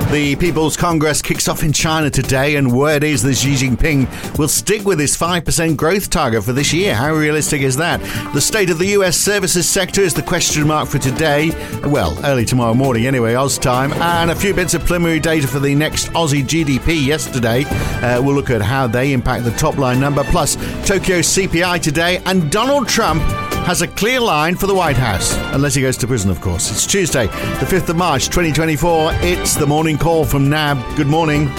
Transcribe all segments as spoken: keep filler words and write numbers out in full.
The People's Congress kicks off in China today, and word is that Xi Jinping will stick with his five percent growth target for this year. How realistic is that? The state of the U S services sector is the question mark for today. Well, early tomorrow morning anyway, Oz time. And a few bits of preliminary data for the next Aussie G D P yesterday. Uh, we'll look at how they impact the top line number. Plus, Tokyo C P I today. And Donald Trump has a clear line for the White House. Unless he goes to prison, of course. It's Tuesday, the fifth of March, twenty twenty-four. It's the morning call from N A B. Good morning.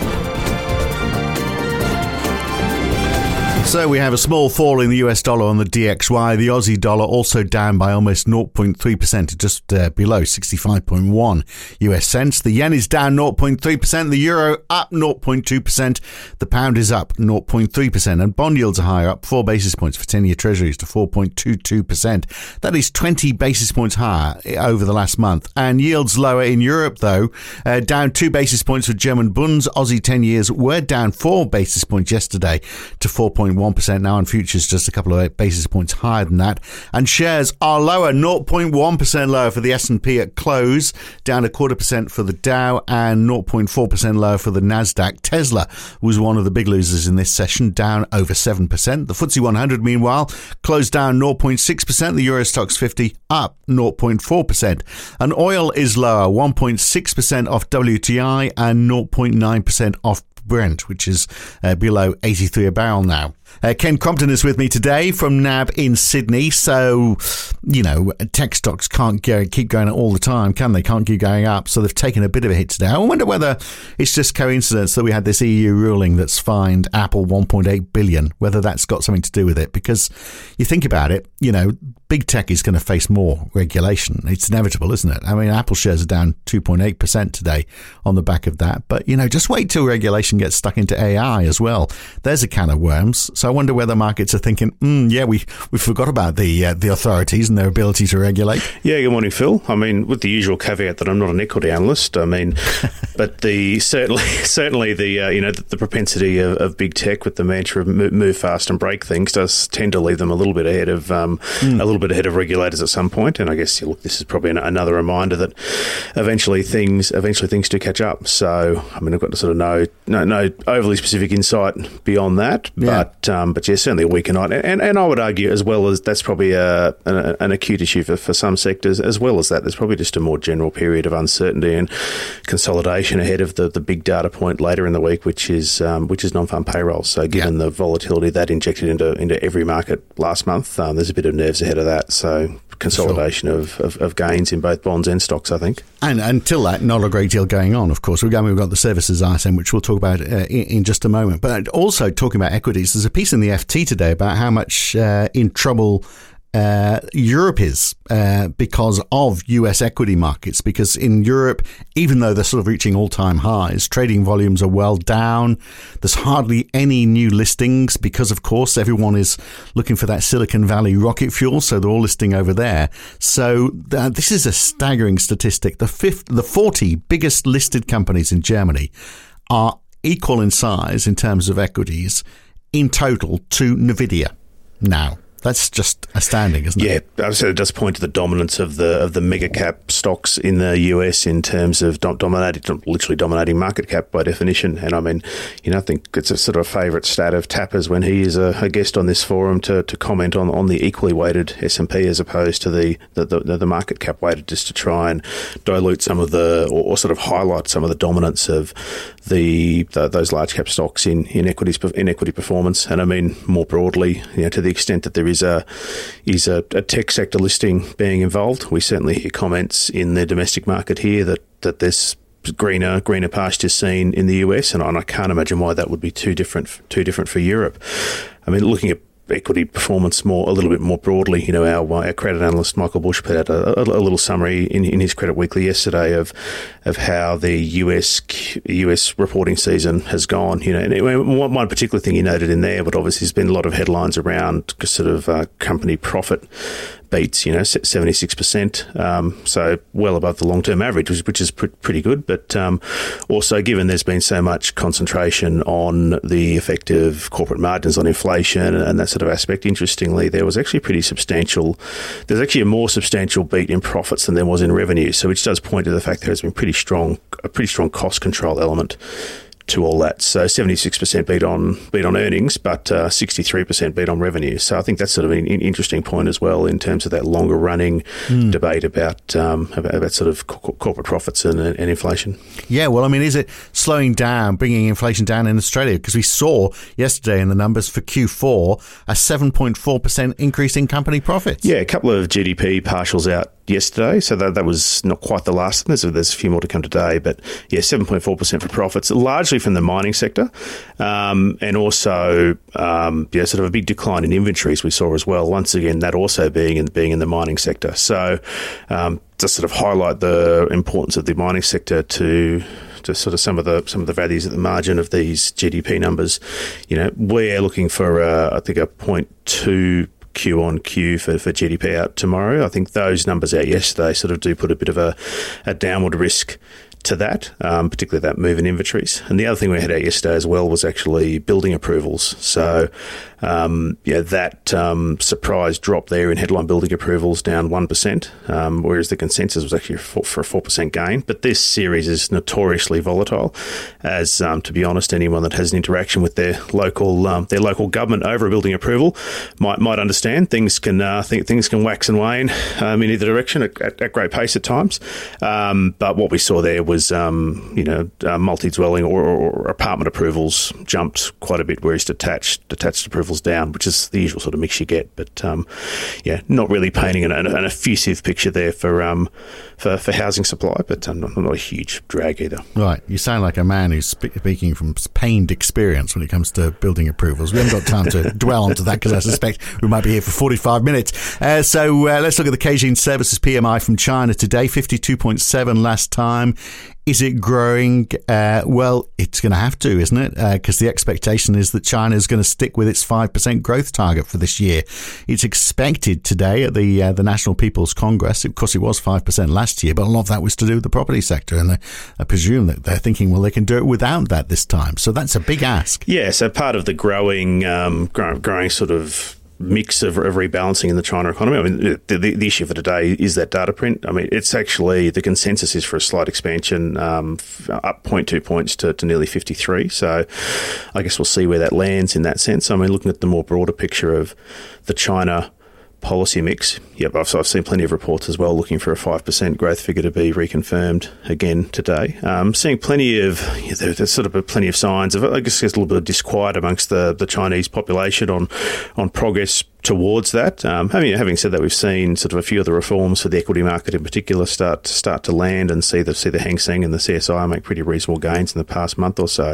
So we have a small fall in the U S dollar on the D X Y. The Aussie dollar also down by almost zero point three percent to just uh, below sixty-five point one U S cents. The yen is down zero point three percent. The euro up zero point two percent. The pound is up zero point three percent. And bond yields are higher, up four basis points for ten-year treasuries to four point two two percent. That is twenty basis points higher over the last month. And yields lower in Europe, though, uh, down two basis points for German bunds. Aussie ten years were down four basis points yesterday to four point one percent now, and futures just a couple of basis points higher than that. And shares are lower, zero point one percent lower for the S and P at close, down a quarter percent for the Dow, and zero point four percent lower for the Nasdaq. Tesla was one of the big losers in this session, down over seven percent. The F T S E one hundred, meanwhile, closed down zero point six percent. The Euro Stoxx fifty up zero point four percent. And oil is lower, one point six percent off W T I and zero point nine percent off Brent, which is uh, below eighty-three a barrel now. Uh, Ken Crompton is with me today from N A B in Sydney. So, you know, tech stocks can't go, keep going all the time, can they? Can't keep going up. So they've taken a bit of a hit today. I wonder whether it's just coincidence that we had this E U ruling that's fined Apple one point eight billion, whether that's got something to do with it. Because you think about it, you know, big tech is going to face more regulation. It's inevitable, isn't it? I mean, Apple shares are down two point eight percent today on the back of that. But, you know, just wait till regulation gets stuck into A I as well. There's a can of worms. So I wonder whether markets are thinking, mm, yeah, we we forgot about the uh, the authorities and their ability to regulate. Yeah, good morning, Phil. I mean, with the usual caveat that I'm not an equity analyst, I mean, but the certainly certainly the uh, you know the, the propensity of, of big tech with the mantra of move fast and break things does tend to leave them a little bit ahead of um, mm. a little bit ahead of regulators at some point. And I guess look, this is probably an, another reminder that eventually things eventually things do catch up. So I mean, I've got to sort of know no, no overly specific insight beyond that, yeah. but. Um, But yeah, certainly a weaker night. And, and I would argue as well as that's probably a, an, an acute issue for, for some sectors. As well as that, there's probably just a more general period of uncertainty and consolidation ahead of the, the big data point later in the week, which is um, which is non-farm payrolls. So given yeah. the volatility that injected into into every market last month, um, there's a bit of nerves ahead of that. So consolidation sure. of, of, of gains in both bonds and stocks, I think. And until that, not a great deal going on, of course. We've got, we've got the services item, which we'll talk about uh, in, in just a moment. But also talking about equities, there's a piece in the F T today about how much uh, in trouble uh, Europe is uh, because of U S equity markets. Because in Europe, even though they're sort of reaching all-time highs, trading volumes are well down. There's hardly any new listings because, of course, everyone is looking for that Silicon Valley rocket fuel, so they're all listing over there. So uh, this is a staggering statistic. The fifth, the forty biggest listed companies in Germany are equal in size in terms of equities in total to Nvidia now. That's just astounding, isn't yeah, it? Yeah, I would say it does point to the dominance of the of the mega cap stocks in the U S in terms of dom- dominating, literally dominating market cap by definition. And I mean, you know, I think it's a sort of a favourite stat of Tapper's when he is a, a guest on this forum to, to comment on, on the equally weighted S and P as opposed to the the, the the market cap weighted, just to try and dilute some of the or, or sort of highlight some of the dominance of the, the those large cap stocks in in equities in equity performance. And I mean more broadly, you know, to the extent that there is a is a, a tech sector listing being involved. We certainly hear comments in the domestic market here that, that there's greener greener pastures seen in the U S, and I can't imagine why that would be too different too different for Europe. I mean, looking at equity performance more a little bit more broadly, you know, our, our credit analyst Michael Bush put out a, a, a little summary in, in his Credit Weekly yesterday of of how the U S U S reporting season has gone. You know, and one, one particular thing he noted in there, but obviously there's been a lot of headlines around sort of uh, company profit beats, you know, seventy-six percent, um, so well above the long-term average, which, which is pr- pretty good. But um, also, given there's been so much concentration on the effect of corporate margins on inflation and that sort of aspect, interestingly, there was actually a pretty substantial, there's actually a more substantial beat in profits than there was in revenue, so which does point to the fact there has been pretty strong, a pretty strong cost control element to all that. So seventy-six percent beat on beat on earnings, but uh, sixty-three percent beat on revenue. So I think that's sort of an interesting point as well in terms of that longer running mm. debate about, um, about about sort of co- corporate profits and, and inflation. Yeah, well, I mean, is it slowing down, bringing inflation down in Australia? Because we saw yesterday in the numbers for Q four a seven point four percent increase in company profits. Yeah, a couple of G D P partials out yesterday, so that that was not quite the last. There's, there's a few more to come today, but yeah, seven point four percent for profits, largely from the mining sector, um, and also um, yeah, sort of a big decline in inventories we saw as well. Once again, that also being in being in the mining sector. So um, to sort of highlight the importance of the mining sector to to sort of some of the some of the values at the margin of these G D P numbers, you know, we're looking for uh, I think a point two Q on Q for, for G D P out tomorrow. I think those numbers out yesterday sort of do put a bit of a, a downward risk to that, um, particularly that move in inventories. And the other thing we had out yesterday as well was actually building approvals. So, um, yeah, that um, surprise drop there in headline building approvals down one percent, um, whereas the consensus was actually for, for a four percent gain. But this series is notoriously volatile, as, um, to be honest, anyone that has an interaction with their local um, their local government over a building approval might might understand. Things can uh, th- things can wax and wane um, in either direction at, at, at great pace at times. Um, but what we saw there was, um, you know, uh, multi-dwelling or, or, or apartment approvals jumped quite a bit, whereas detached detached approvals down, which is the usual sort of mix you get. But um, yeah, not really painting an, an effusive picture there for um, for, for housing supply, but um, not, not a huge drag either. Right, you sound like a man who's spe- speaking from pained experience when it comes to building approvals. We haven't got time to dwell onto that because I suspect we might be here for forty-five minutes. Uh, so uh, let's look at the Caixin Services P M I from China today, fifty-two point seven last time. Is it growing? Uh, well, it's going to have to, isn't it? Because uh, the expectation is that China is going to stick with its five percent growth target for this year. It's expected today at the uh, the National People's Congress. Of course, it was five percent last year, but a lot of that was to do with the property sector. And I, I presume that they're thinking, well, they can do it without that this time. So that's a big ask. Yeah, so part of the growing, um, grow, growing sort of mix of, of rebalancing in the China economy. I mean, the, the, the issue for today is that data print. I mean, it's actually, the consensus is for a slight expansion, um, up zero point two points to, to nearly fifty-three. So I guess we'll see where that lands in that sense. I mean, looking at the more broader picture of the China policy mix, yep, I've, I've seen plenty of reports as well looking for a five percent growth figure to be reconfirmed again today. Um, seeing plenty of, yeah, there, there's sort of plenty of signs of, I guess there's a little bit of disquiet amongst the, the Chinese population on, on progress towards that. Um, having, having said that, we've seen sort of a few of the reforms for the equity market in particular start to start to land and see the, see the Hang Seng and the C S I make pretty reasonable gains in the past month or so.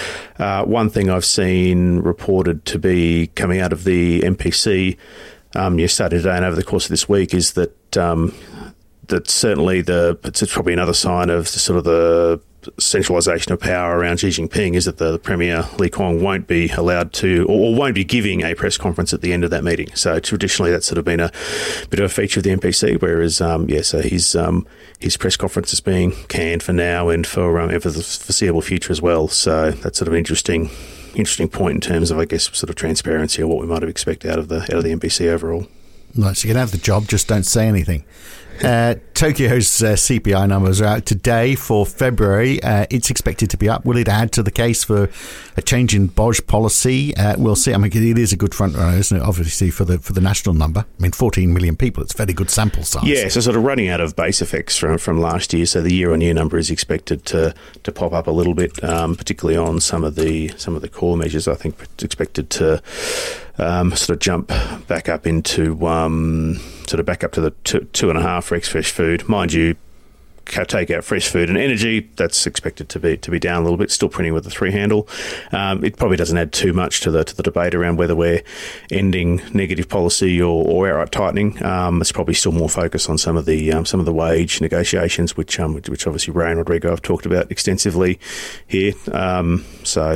Uh, one thing I've seen reported to be coming out of the M P C Um, yesterday today and over the course of this week is that um, that certainly the it's probably another sign of the, sort of the centralisation of power around Xi Jinping is that the, the Premier Li Qiang won't be allowed to or, or won't be giving a press conference at the end of that meeting. So traditionally that's sort of been a bit of a feature of the M P C, whereas um, yeah, so his um, his press conference is being canned for now and for um, and for the foreseeable future as well. So that's sort of an interesting. Interesting point in terms of, I guess, sort of transparency or what we might have expected out of the out of the M P C overall. Right, so you can have the job, just don't say anything. Uh, Tokyo's uh, C P I numbers are out today for February. Uh, it's expected to be up. Will it add to the case for a change in B O J policy? Uh, we'll see. I mean, it is a good front runner, isn't it? Obviously, for the for the national number. I mean, fourteen million people. It's a very good sample size. Yeah, so sort of running out of base effects from from last year. So the year on year number is expected to to pop up a little bit, um, particularly on some of the some of the core measures. I think it's expected to um, sort of jump back up into um, sort of back up to the two, two and a half for ex-fresh food. Mind you, take out fresh food and energy, that's expected to be to be down a little bit, still printing with a three handle. Um, it probably doesn't add too much to the to the debate around whether we're ending negative policy or, or outright tightening. Um, it's probably still more focused on some of the um, some of the wage negotiations, which um, which, which obviously Ray and Rodrigo have talked about extensively here. Um, so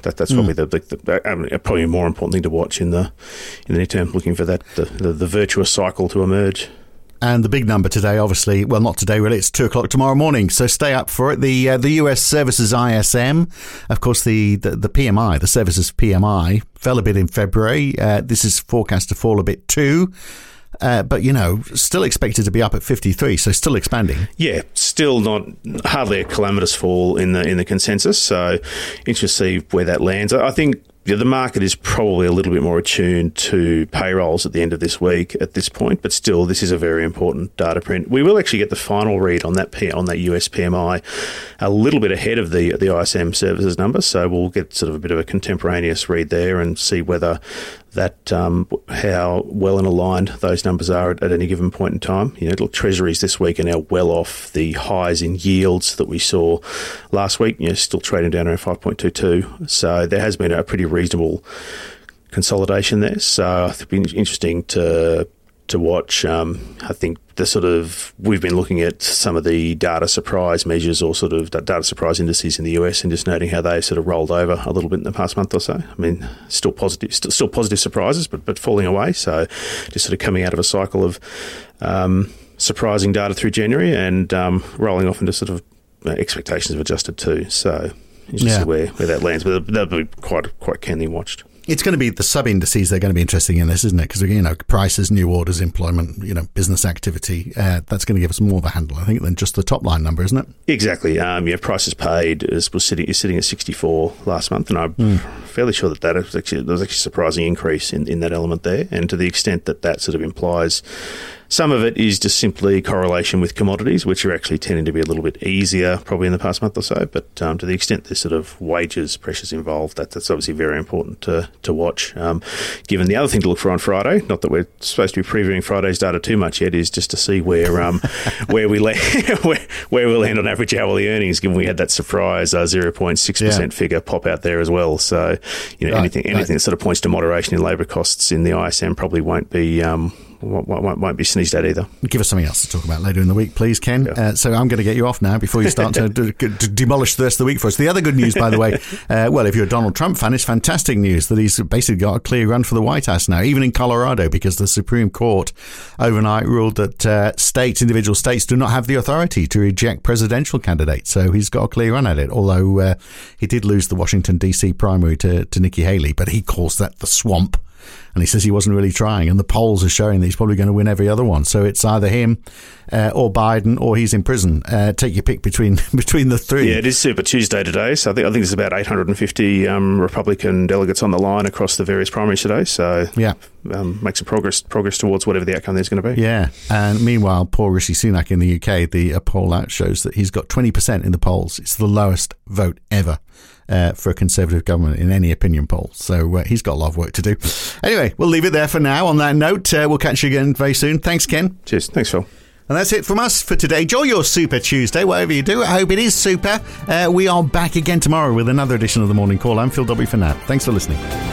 that, that's probably mm. the, the, the I mean, probably a more important thing to watch in the in the near term, looking for that the, the, the virtuous cycle to emerge. And the big number today, obviously, well, not today, really, it's two o'clock tomorrow morning, so stay up for it. The uh, the U S Services I S M, of course, the, the, the P M I, the Services P M I, fell a bit in February. Uh, this is forecast to fall a bit too. Uh, but, you know, still expected to be up at fifty-three, so still expanding. Yeah, still not hardly a calamitous fall in the in the consensus. So interesting to see where that lands. I think yeah, the market is probably a little bit more attuned to payrolls at the end of this week at this point, but still, this is a very important data print. We will actually get the final read on that P, on that U S P M I a little bit ahead of the the I S M services number, so we'll get sort of a bit of a contemporaneous read there and see whether that um, how well and aligned those numbers are at, at any given point in time. You know, look, treasuries this week are now well off the highs in yields that we saw last week. You know, still trading down around five point two two. So there has been a pretty reasonable consolidation there. So it's been interesting to to watch. Um, I think the sort of we've been looking at some of the data surprise measures or sort of data surprise indices in the U S and just noting how they sort of rolled over a little bit in the past month or so. I mean, still positive, still, still positive surprises, but but falling away. So just sort of coming out of a cycle of um, surprising data through January and um, rolling off into sort of uh, expectations have adjusted too. So interesting yeah. to see where, where that lands, but that'll be quite quite keenly watched. It's going to be the sub-indices that are going to be interesting in this, isn't it? Because, you know, prices, new orders, employment, you know, business activity, uh, that's going to give us more of a handle, I think, than just the top line number, isn't it? Exactly. Um, yeah, prices paid is, was sitting is sitting at sixty-four last month, and I'm mm. fairly sure that, that was actually, there was actually a surprising increase in, in that element there. And to the extent that that sort of implies some of it is just simply correlation with commodities, which are actually tending to be a little bit easier probably in the past month or so. But um, to the extent there's sort of wages pressures involved, that, that's obviously very important to, to watch. Um, given the other thing to look for on Friday, not that we're supposed to be previewing Friday's data too much yet, is just to see where um, where we land, where, where we land on average hourly earnings, given we had that surprise uh, zero point six percent yeah. figure pop out there as well. So, you know, right, anything anything right. that sort of points to moderation in labour costs in the I S M probably won't be um, won't, won't, won't be sneezed at either. Give us something else to talk about later in the week, please, Ken. Yeah. Uh, so I'm going to get you off now before you start to, to, to demolish the rest of the week for us. The other good news, by the way, uh, well, if you're a Donald Trump fan, it's fantastic news that he's basically got a clear run for the White House now, even in Colorado, because the Supreme Court overnight ruled that uh, states, individual states, do not have the authority to reject presidential candidates. So he's got a clear run at it, although uh, he did lose the Washington, D C primary to, to Nikki Haley, but he calls that the swamp. And he says he wasn't really trying. And the polls are showing that he's probably going to win every other one. So it's either him uh, or Biden or he's in prison. Uh, take your pick between between the three. Yeah, it is Super Tuesday today. So I think I think there's about eight hundred fifty um, Republican delegates on the line across the various primaries today. So yeah, um, make some progress progress towards whatever the outcome there's going to be. Yeah. And meanwhile, poor Rishi Sunak in the U K, the uh, poll out shows that he's got twenty percent in the polls. It's the lowest vote ever. Uh, for a Conservative government in any opinion poll. So uh, he's got a lot of work to do. Anyway, we'll leave it there for now. On that note, uh, we'll catch you again very soon. Thanks, Ken. Cheers. Thanks, Phil. And that's it from us for today. Enjoy your Super Tuesday, whatever you do. I hope it is super. Uh, we are back again tomorrow with another edition of The Morning Call. I'm Phil Dobby for now. Thanks for listening.